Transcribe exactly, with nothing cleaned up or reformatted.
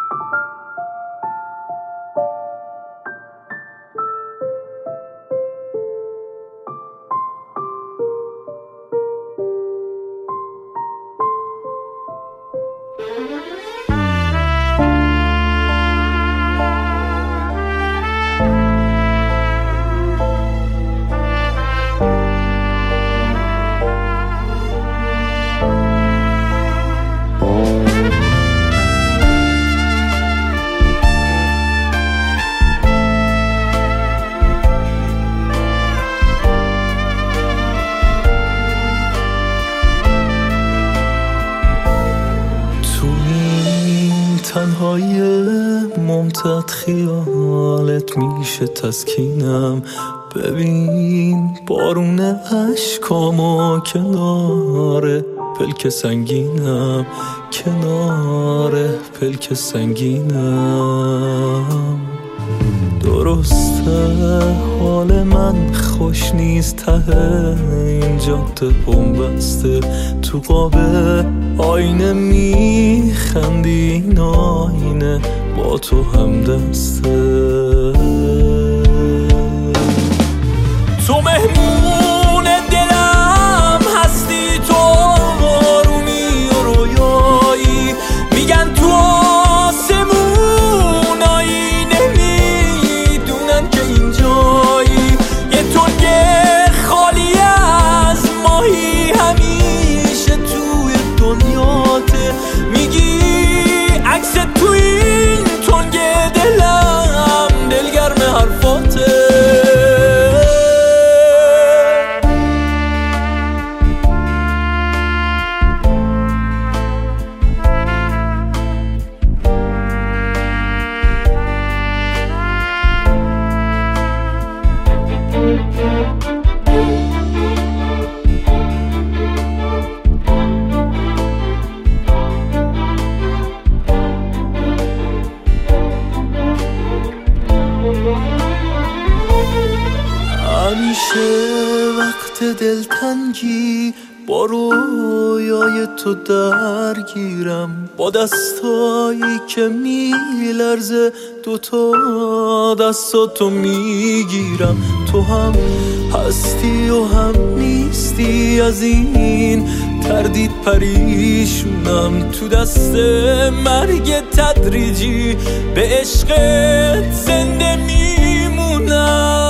تنهای ممتد خیالت میشه تسکینم. ببین بارون اشکامو کنار پلک سنگینم، کنار پلک سنگینم. درسته حال من خوش نیست، ته این جاده بنبسته، تو قاب آینه میخندی، این آینه با تو هم دسته. تو مهمون دلم هستی، تو آرومی و رویایی، میگن تو آسمونایی، نمیدونن که اینجایی. یه تنگ خالی از ماهی همیشه توی دنیاته، میگی عکس تو این تنگ دلم دلگرم حرفاته. همیشه وقت دلتنگی با رویای تو درگیرم، با دستایی که میلرزه دوتا دستاتو میگیرم. تو هم هستی و هم نیستی، از این تردید پریشونم. تو دست مرگ تدریجی به عشقت زنده میمونم.